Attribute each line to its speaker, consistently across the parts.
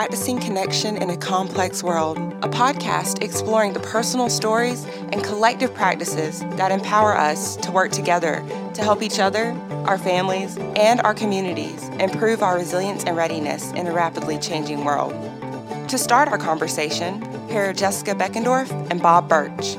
Speaker 1: Practicing Connection in a Complex World, a podcast exploring the personal stories and collective practices that empower us to work together to help each other, our families, and our communities improve our resilience and readiness in a rapidly changing world. To start our conversation, here are Jessica Beckendorf and Bob Birch.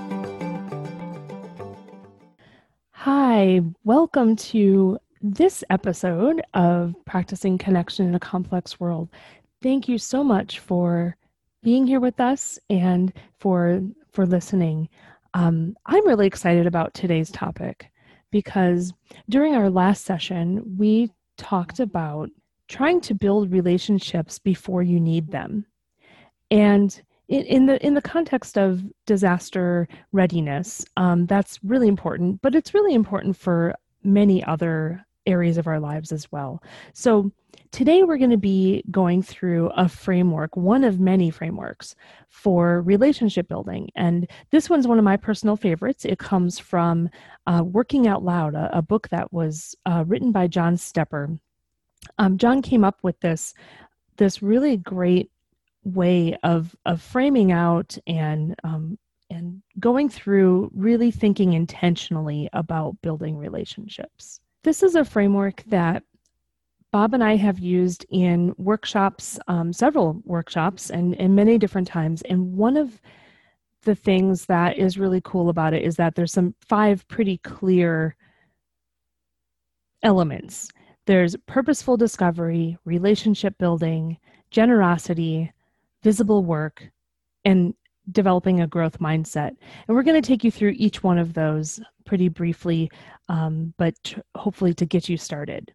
Speaker 2: Hi, welcome to this episode of Practicing Connection in a Complex World. Thank you so much for being here with us and for listening. I'm really excited about today's topic because during our last session, we talked about trying to build relationships before you need them. And in the context of disaster readiness, that's really important, but it's really important for many other areas of our lives as well. So today we're going to be going through a framework, one of many frameworks for relationship building. And this one's one of my personal favorites. It comes from Working Out Loud, a book that was written by John Stepper. John came up with this really great way of framing out and going through really thinking intentionally about building relationships. This is a framework that Bob and I have used in workshops, several workshops, and many different times. And one of the things that is really cool about it is that there's 5 pretty clear elements. There's purposeful discovery, relationship building, generosity, visible work, and developing a growth mindset. And we're going to take you through each one of those pretty briefly, but hopefully to get you started.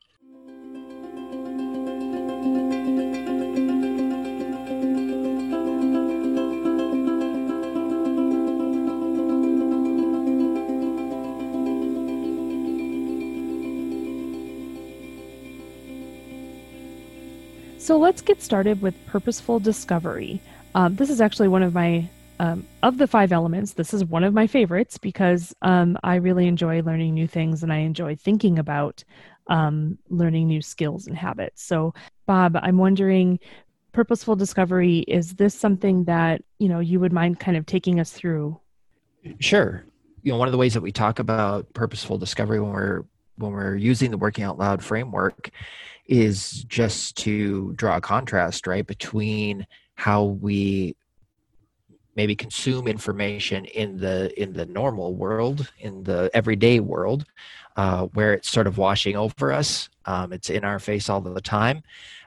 Speaker 2: So let's get started with purposeful discovery. This is actually one of my, of the 5 elements, this is one of my favorites because I really enjoy learning new things and I enjoy thinking about learning new skills and habits. So Bob, I'm wondering, purposeful discovery, is this something that, you would mind kind of taking us through?
Speaker 3: Sure. One of the ways that we talk about purposeful discovery when we're using the Working Out Loud framework is just to draw a contrast, right, between how we maybe consume information in the normal world, in the everyday world, where it's sort of washing over us. It's in our face all the time.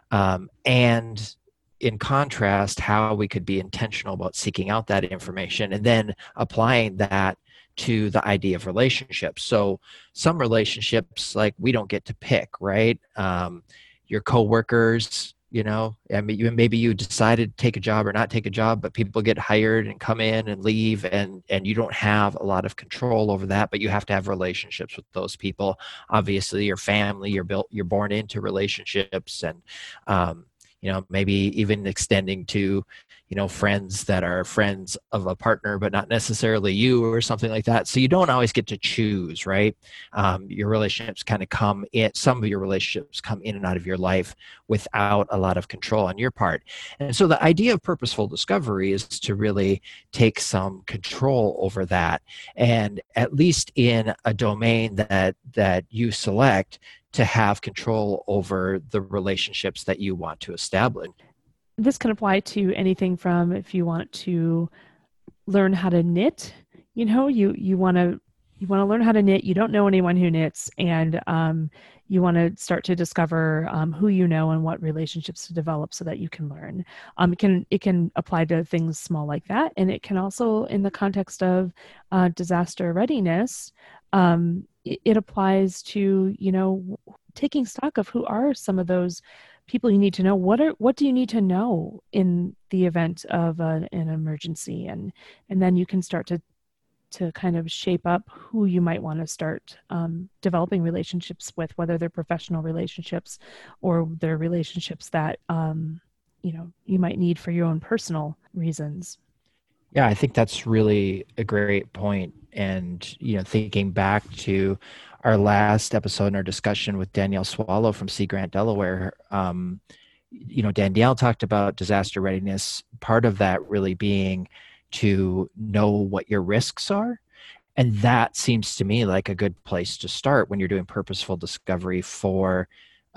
Speaker 3: And in contrast, how we could be intentional about seeking out that information and then applying that to the idea of relationships. So some relationships, like, we don't get to pick, right? Your coworkers, maybe you decided to take a job or not take a job, but people get hired and come in and leave, and you don't have a lot of control over that, but you have to have relationships with those people. Obviously, your family, you're born into relationships, and maybe even extending to, friends that are friends of a partner, but not necessarily you, or something like that. So you don't always get to choose, right? Your relationships kind of come in, some of your relationships come in and out of your life without a lot of control on your part. And so the idea of purposeful discovery is to really take some control over that. And at least in a domain that you select, to have control over the relationships that you want to establish.
Speaker 2: This can apply to anything from, if you want to learn how to knit, you want to learn how to knit, you don't know anyone who knits, and you want to start to discover who you know and what relationships to develop so that you can learn. It can apply to things small like that, and it can also, in the context of disaster readiness, it applies to, taking stock of who are some of those people you need to know. What do you need to know in the event of an emergency, and then you can start to kind of shape up who you might want to start developing relationships with, whether they're professional relationships or they're relationships that you might need for your own personal reasons.
Speaker 3: Yeah, I think that's really a great point. And, thinking back to our last episode in our discussion with Danielle Swallow from Sea Grant, Delaware, Danielle talked about disaster readiness, part of that really being to know what your risks are. And that seems to me like a good place to start when you're doing purposeful discovery for,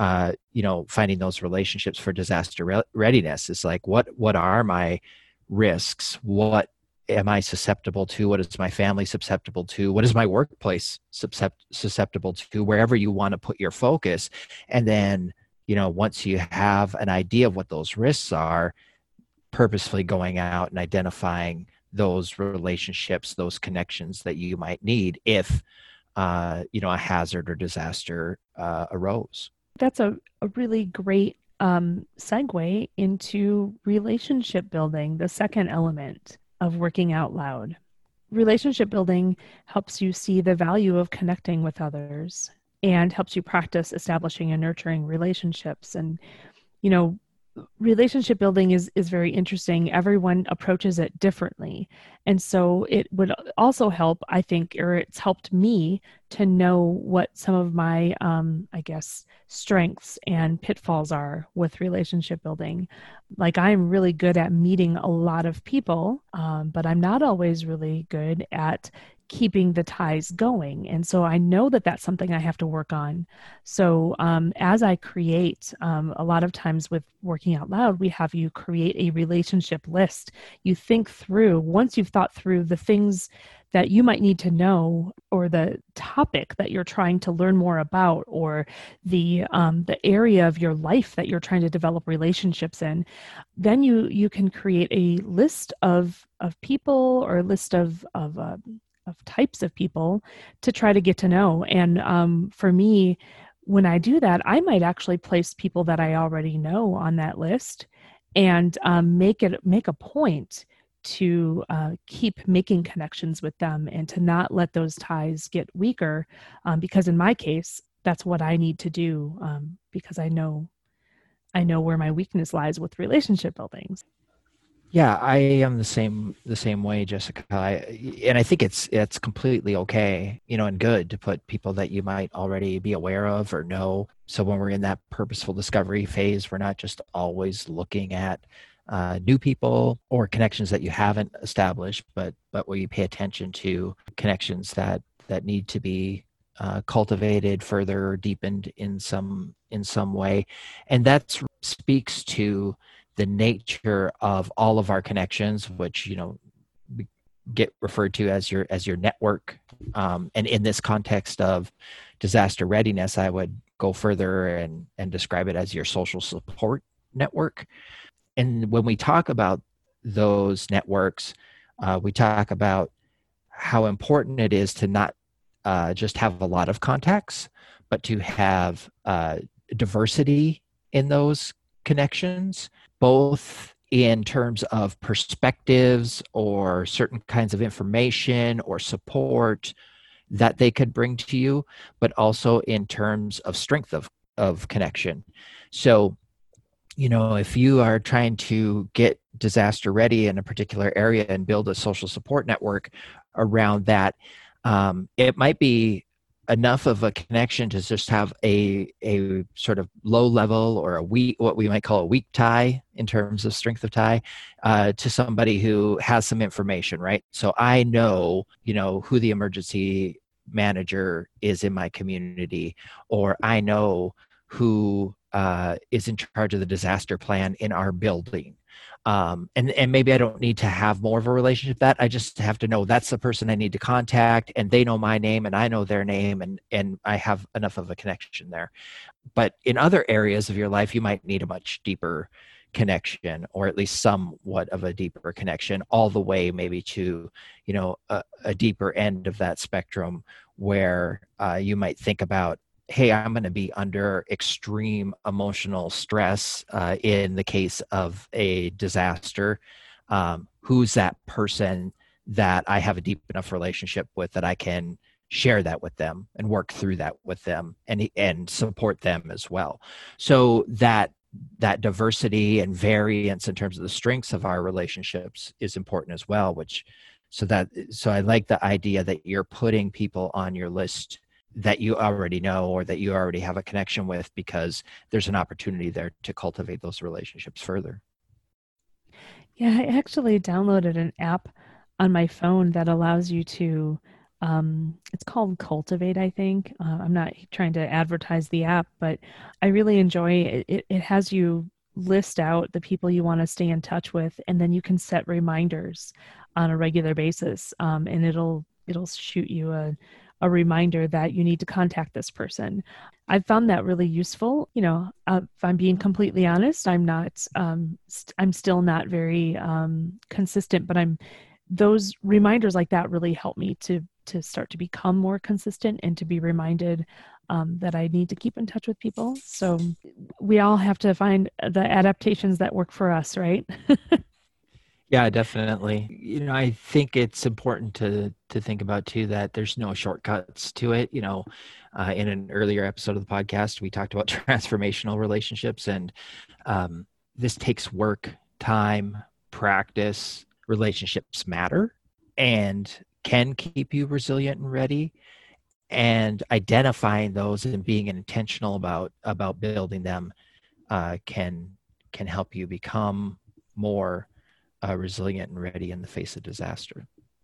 Speaker 3: finding those relationships for disaster readiness. Is like, what are my risks? What am I susceptible to? What is my family susceptible to? What is my workplace susceptible to? Wherever you want to put your focus. And then, once you have an idea of what those risks are, purposefully going out and identifying those relationships, those connections that you might need if, a hazard or disaster arose.
Speaker 2: That's a really great segue into relationship building, the second element of working out loud. Relationship building helps you see the value of connecting with others and helps you practice establishing and nurturing relationships. And, relationship building is very interesting. Everyone approaches it differently. And so it would also help, I think, or it's helped me to know what some of my, strengths and pitfalls are with relationship building. Like, I'm really good at meeting a lot of people, but I'm not always really good at keeping the ties going. And so I know that that's something I have to work on. So as I create, a lot of times with working out loud, we have you create a relationship list. You think through, once you've thought through the things that you might need to know, or the topic that you're trying to learn more about, or the area of your life that you're trying to develop relationships in, then you can create a list of people, or a list of types of people to try to get to know. And for me, when I do that, I might actually place people that I already know on that list, and make a point to keep making connections with them and to not let those ties get weaker, because in my case, that's what I need to do, because I know where my weakness lies with relationship building.
Speaker 3: Yeah, I am the same way, Jessica. And I think it's completely okay, and good to put people that you might already be aware of or know. So when we're in that purposeful discovery phase, we're not just always looking at new people or connections that you haven't established, but where you pay attention to connections that need to be cultivated further, deepened in some way. And that speaks to the nature of all of our connections, which get referred to as your network. And in this context of disaster readiness, I would go further and describe it as your social support network. And when we talk about those networks, we talk about how important it is to not just have a lot of contacts, but to have diversity in those connections, both in terms of perspectives or certain kinds of information or support that they could bring to you, but also in terms of strength of connection. So, if you are trying to get disaster ready in a particular area and build a social support network around that, it might be enough of a connection to just have a sort of low level, or what we might call a weak tie in terms of strength of tie, to somebody who has some information, right? So I know, who the emergency manager is in my community, or I know who is in charge of the disaster plan in our building. And maybe I don't need to have more of a relationship that I just have to know that's the person I need to contact, and they know my name and I know their name, and I have enough of a connection there. But in other areas of your life, you might need a much deeper connection, or at least somewhat of a deeper connection, all the way maybe to, a deeper end of that spectrum, where you might think about, hey, I'm going to be under extreme emotional stress in the case of a disaster. Who's that person that I have a deep enough relationship with that I can share that with them and work through that with them and support them as well? So that diversity and variance in terms of the strengths of our relationships is important as well, so I like the idea that you're putting people on your list that you already know or that you already have a connection with, because there's an opportunity there to cultivate those relationships further.
Speaker 2: Yeah, I actually downloaded an app on my phone that allows you to, it's called Cultivate, I think. I'm not trying to advertise the app, but I really enjoy it. It has you list out the people you want to stay in touch with, and then you can set reminders on a regular basis, and it'll shoot you a reminder that you need to contact this person. I've found that really useful. If I'm being completely honest, I'm not, I'm still not very consistent, but those reminders like that really help me to start to become more consistent and to be reminded that I need to keep in touch with people. So we all have to find the adaptations that work for us, right?
Speaker 3: Yeah, definitely. I think it's important to think about too that there's no shortcuts to it. In an earlier episode of the podcast, we talked about transformational relationships, and this takes work, time, practice. Relationships matter and can keep you resilient and ready. And identifying those and being intentional about building them can help you become more resilient and ready in the face of disaster.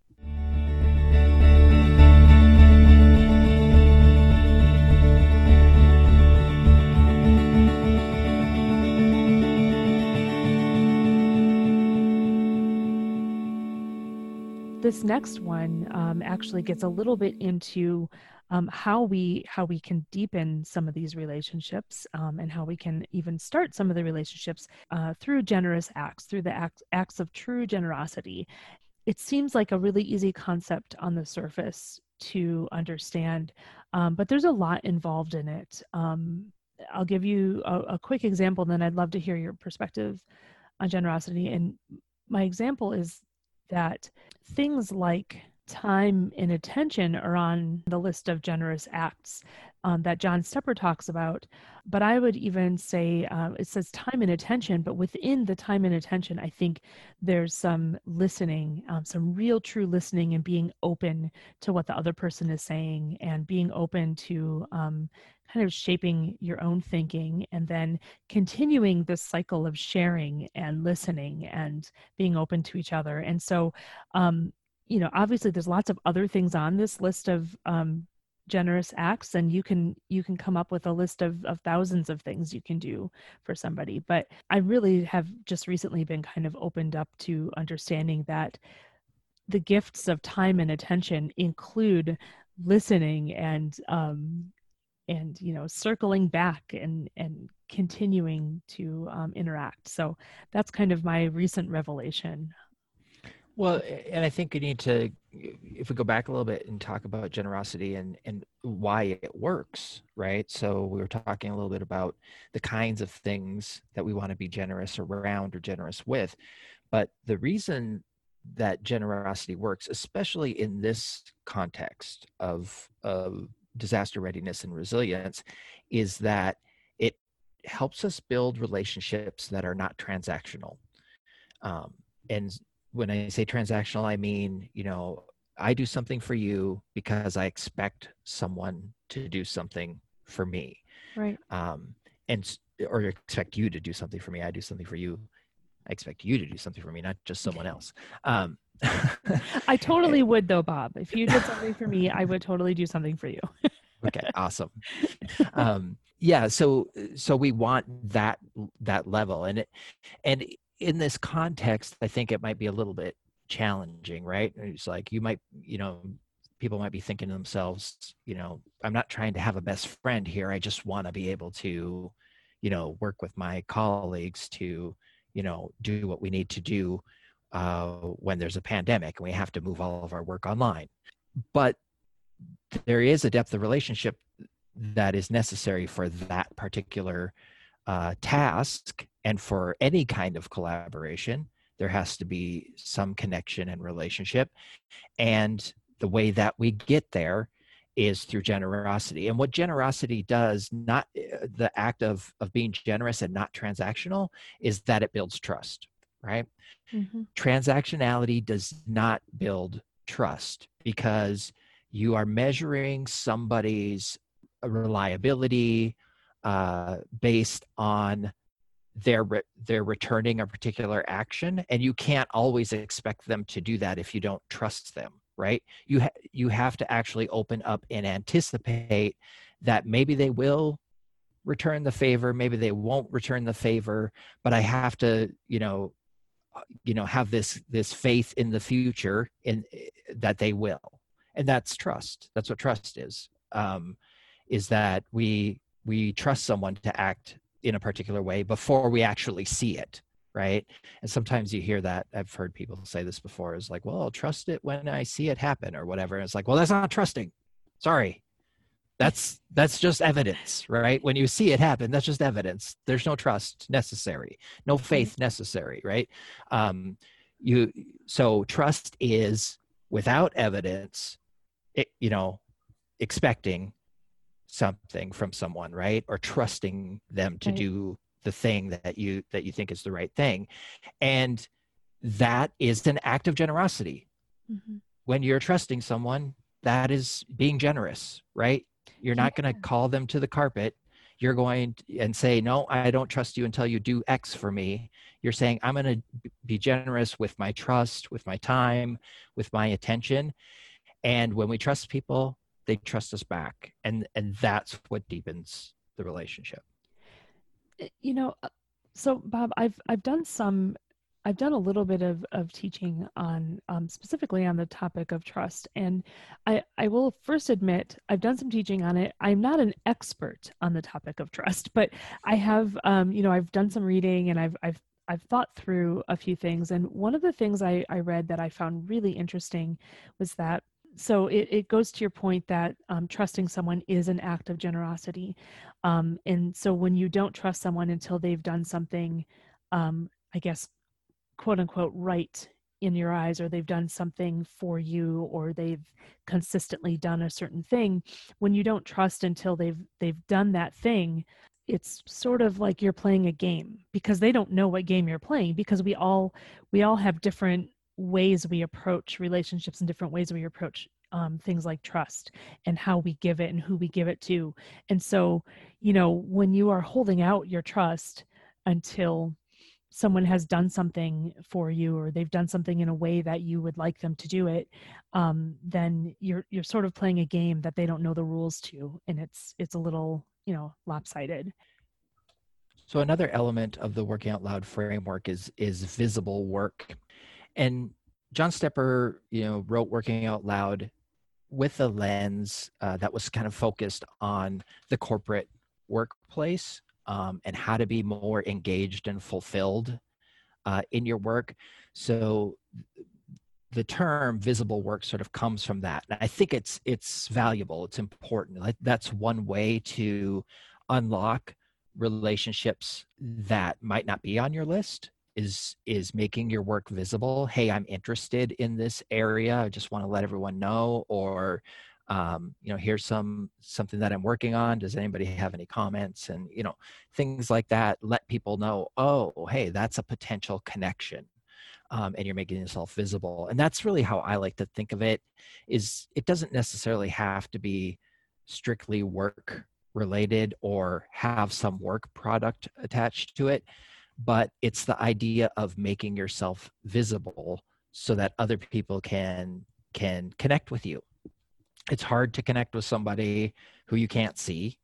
Speaker 2: This next one actually gets a little bit into how we can deepen some of these relationships, and how we can even start some of the relationships through generous acts, through the acts of true generosity. It seems like a really easy concept on the surface to understand, but there's a lot involved in it. I'll give you a quick example, then I'd love to hear your perspective on generosity. And my example is that things like time and attention are on the list of generous acts that John Stepper talks about. But I would even say it says time and attention, but within the time and attention, I think there's some listening, some real true listening, and being open to what the other person is saying, and being open to kind of shaping your own thinking, and then continuing this cycle of sharing and listening and being open to each other. And so, obviously there's lots of other things on this list of generous acts, and you can come up with a list of thousands of things you can do for somebody. But I really have just recently been kind of opened up to understanding that the gifts of time and attention include listening and circling back and continuing to interact. So that's kind of my recent revelation.
Speaker 3: Well, and I think you need to, if we go back a little bit and talk about generosity and why it works, right? So we were talking a little bit about the kinds of things that we want to be generous around or generous with. But the reason that generosity works, especially in this context of disaster readiness and resilience, is that it helps us build relationships that are not transactional. And when I say transactional, I mean, I do something for you because I expect someone to do something for me.
Speaker 2: Right.
Speaker 3: Or expect you to do something for me. I do something for you. I expect you to do something for me, not just someone else.
Speaker 2: I totally would though, Bob. If you did something for me, I would totally do something for you.
Speaker 3: Okay, awesome. Yeah, so we want that level, and in this context, I think it might be a little bit challenging, right? It's like people might be thinking to themselves, I'm not trying to have a best friend here. I just want to be able to, work with my colleagues to, do what we need to do when there's a pandemic and we have to move all of our work online. But there is a depth of relationship that is necessary for that particular task, and for any kind of collaboration, there has to be some connection and relationship. And the way that we get there is through generosity. And what generosity does, not the act of being generous and not transactional, is that it builds trust, right? Mm-hmm. Transactionality does not build trust, because you are measuring somebody's reliability based on their returning a particular action, and you can't always expect them to do that if you don't trust them, right? You have to actually open up and anticipate that maybe they will return the favor, maybe they won't return the favor, but I have to have this faith in the future in that they will. And that's trust. That's what trust is that we trust someone to act in a particular way before we actually see it, right? And sometimes you hear that. I've heard people say this before, is like, well, I'll trust it when I see it happen or whatever. And it's like, well, that's not trusting. Sorry. That's just evidence, right? When you see it happen, that's just evidence. There's no trust necessary, no faith necessary, right? So trust is without evidence, expecting something from someone, right? Or trusting them to do the thing that you think is the right thing. And that is an act of generosity. Mm-hmm. When you're trusting someone, that is being generous, right? You're not going to call them to the carpet. You're going and say, no, I don't trust you until you do X for me. You're saying, I'm going to be generous with my trust, with my time, with my attention. And when we trust people, they trust us back. And that's what deepens the relationship.
Speaker 2: So Bob, I've done a little bit of teaching on specifically on the topic of trust. And I will first admit, I've done some teaching on it. I'm not an expert on the topic of trust, but I have, I've done some reading, and I've thought through a few things. And one of the things I read that I found really interesting was that, so it goes to your point that trusting someone is an act of generosity. And so when you don't trust someone until they've done something, I guess, quote unquote, right in your eyes, or they've done something for you, or they've consistently done a certain thing, when you don't trust until they've done that thing, it's sort of like you're playing a game, because they don't know what game you're playing, because we all have different ways we approach relationships and different ways we approach things like trust and how we give it and who we give it to. And so, when you are holding out your trust until someone has done something for you, or they've done something in a way that you would like them to do it, then you're sort of playing a game that they don't know the rules to, and it's a little, lopsided.
Speaker 3: So another element of the Working Out Loud framework is visible work. And John Stepper, wrote Working Out Loud with a lens that was kind of focused on the corporate workplace, and how to be more engaged and fulfilled in your work. So the term visible work sort of comes from that. And I think it's valuable. It's important. That's one way to unlock relationships that might not be on your list, is making your work visible. Hey, I'm interested in this area. I just want to let everyone know. Or here's something that I'm working on. Does anybody have any comments? And, things like that. Let people know, oh, hey, that's a potential connection. And you're making yourself visible. And that's really how I like to think of it, is it doesn't necessarily have to be strictly work related or have some work product attached to it, but it's the idea of making yourself visible so that other people can connect with you. It's hard to connect with somebody who you can't see,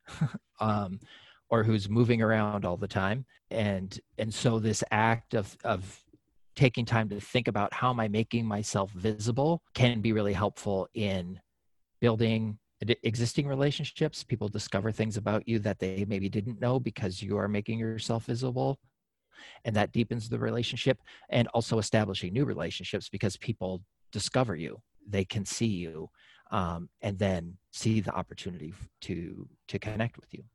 Speaker 3: or who's moving around all the time. And so this act of taking time to think about how am I making myself visible can be really helpful in building existing relationships. People discover things about you that they maybe didn't know because you are making yourself visible, and that deepens the relationship. And also establishing new relationships, because people discover you, they can see you, and then see the opportunity to connect with you.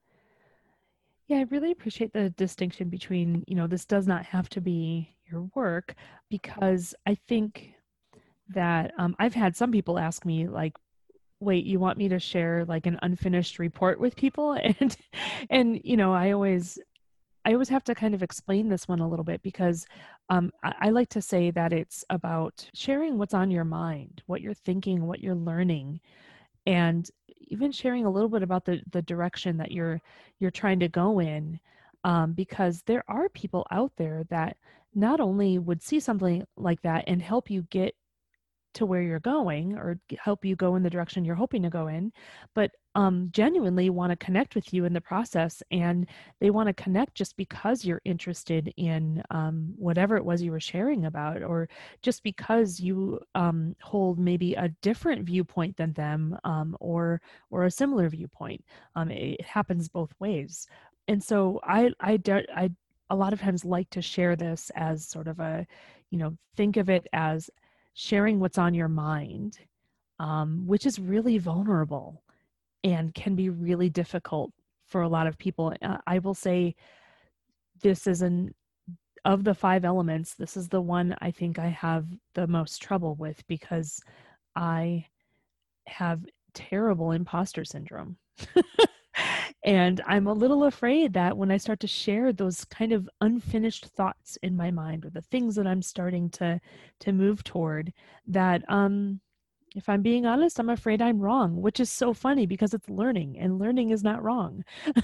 Speaker 2: Yeah, I really appreciate the distinction between, this does not have to be your work, because I think that I've had some people ask me, like, wait, you want me to share like an unfinished report with people? And I always I always have to kind of explain this one a little bit because I like to say that it's about sharing what's on your mind, what you're thinking, what you're learning, and even sharing a little bit about the direction that you're trying to go in, because there are people out there that not only would see something like that and help you get to where you're going or help you go in the direction you're hoping to go in, but genuinely want to connect with you in the process. And they want to connect just because you're interested in whatever it was you were sharing about, or just because you hold maybe a different viewpoint than them, or a similar viewpoint. It happens both ways. And so I a lot of times like to share this as sort of a, think of it as sharing what's on your mind, which is really vulnerable and can be really difficult for a lot of people. I will say this is of the 5 elements, this is the one I think I have the most trouble with because I have terrible imposter syndrome. And I'm a little afraid that when I start to share those kind of unfinished thoughts in my mind, or the things that I'm starting to move toward, that if I'm being honest, I'm afraid I'm wrong, which is so funny because it's learning, and learning is not wrong.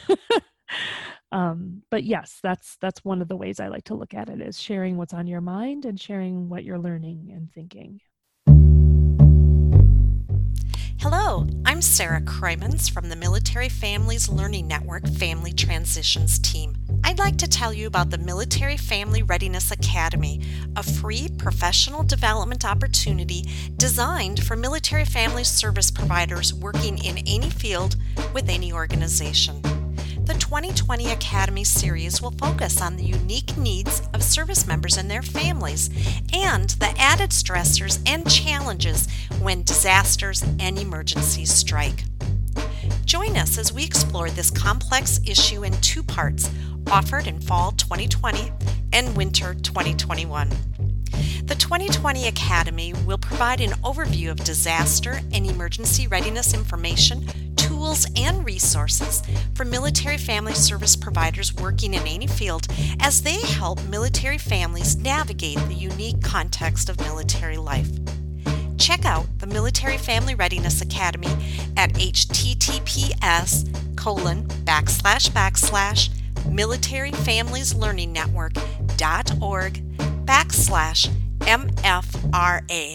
Speaker 2: But yes, that's one of the ways I like to look at it, is sharing what's on your mind and sharing what you're learning and thinking.
Speaker 4: Hello, I'm Sarah Krymans from the Military Families Learning Network Family Transitions team. I'd like to tell you about the Military Family Readiness Academy, a free professional development opportunity designed for military family service providers working in any field with any organization. The 2020 Academy series will focus on the unique needs of service members and their families, and the added stressors and challenges when disasters and emergencies strike. Join us as we explore this complex issue in 2 parts, offered in fall 2020 and winter 2021. The 2020 Academy will provide an overview of disaster and emergency readiness information, tools, and resources for military family service providers working in any field as they help military families navigate the unique context of military life. Check out the Military Family Readiness Academy at https://militaryfamilieslearningnetwork.org/MFRA.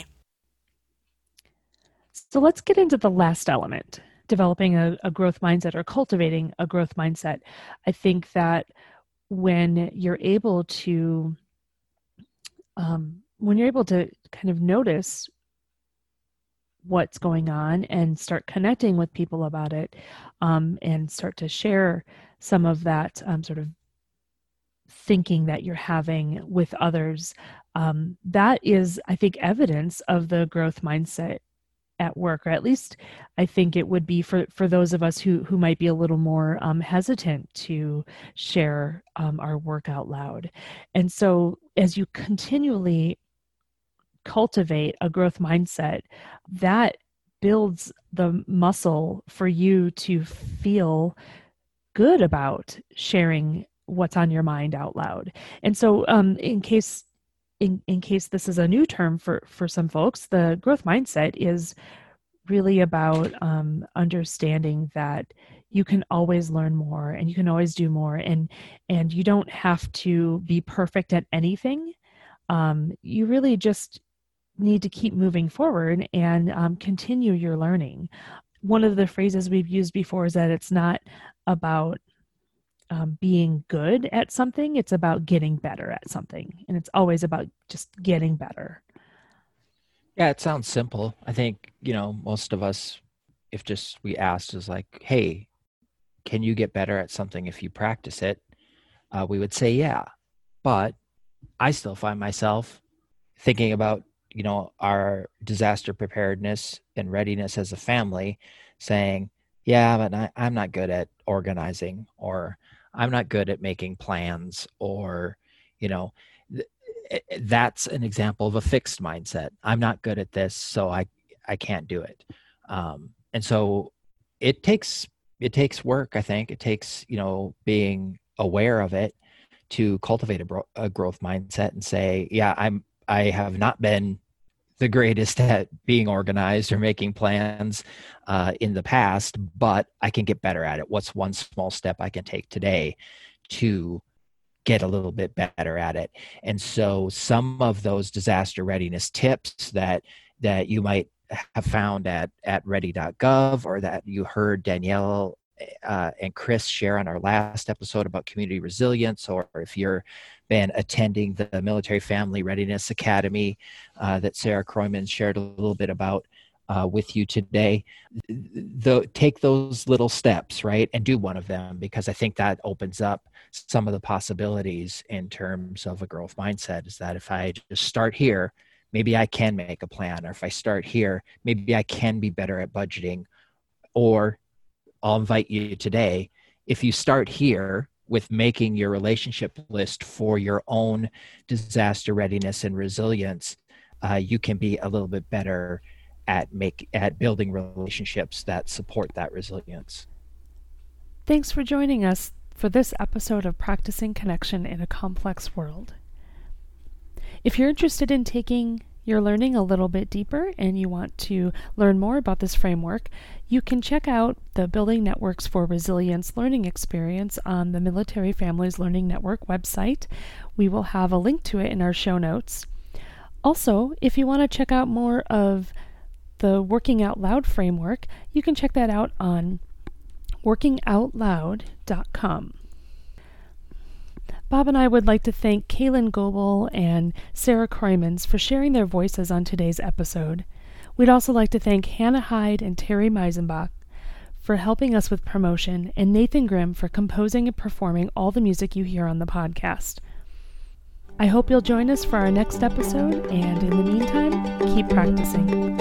Speaker 2: So let's get into the last element, developing a growth mindset, or cultivating a growth mindset. I think that when you're able to kind of notice what's going on and start connecting with people about it, and start to share some of that sort of thinking that you're having with others, that is, I think, evidence of the growth mindset at work, or at least I think it would be for those of us who might be a little more hesitant to share our work out loud. And so as you continually cultivate a growth mindset, that builds the muscle for you to feel good about sharing what's on your mind out loud. And so in case this is a new term for some folks, the growth mindset is really about understanding that you can always learn more and you can always do more, and you don't have to be perfect at anything. You really just need to keep moving forward and continue your learning. One of the phrases we've used before is that it's not about being good at something, it's about getting better at something. And it's always about just getting better.
Speaker 3: Yeah, it sounds simple. I think, most of us, if just we asked, is like, hey, can you get better at something if you practice it? We would say, yeah. But I still find myself thinking about, our disaster preparedness and readiness as a family, saying, yeah, but I'm not good at organizing, or I'm not good at making plans, or, that's an example of a fixed mindset. I'm not good at this, so I can't do it. And so it takes work. I think it takes, being aware of it, to cultivate a growth mindset and say, yeah, I have not been the greatest at being organized or making plans in the past, but I can get better at it. What's one small step I can take today to get a little bit better at it? And so some of those disaster readiness tips that you might have found at ready.gov, or that you heard Danielle and Chris share on our last episode about community resilience, or if you're been attending the Military Family Readiness Academy that Sarah Kroyman shared a little bit about with you today, take those little steps, right, and do one of them, because I think that opens up some of the possibilities in terms of a growth mindset. Is that if I just start here, maybe I can make a plan, or if I start here, maybe I can be better at budgeting. Or I'll invite you today, if you start here with making your relationship list for your own disaster readiness and resilience, you can be a little bit better at building relationships that support that resilience.
Speaker 2: Thanks for joining us for this episode of Practicing Connection in a Complex World. If you're interested in taking your learning a little bit deeper and you want to learn more about this framework, you can check out the Building Networks for Resilience learning experience on the Military Families Learning Network website. We will have a link to it in our show notes. Also, if you want to check out more of the Working Out Loud framework, you can check that out on workingoutloud.com. Bob and I would like to thank Kaylin Goebel and Sarah Kroymans for sharing their voices on today's episode. We'd also like to thank Hannah Hyde and Terry Meisenbach for helping us with promotion, and Nathan Grimm for composing and performing all the music you hear on the podcast. I hope you'll join us for our next episode, and in the meantime, keep practicing.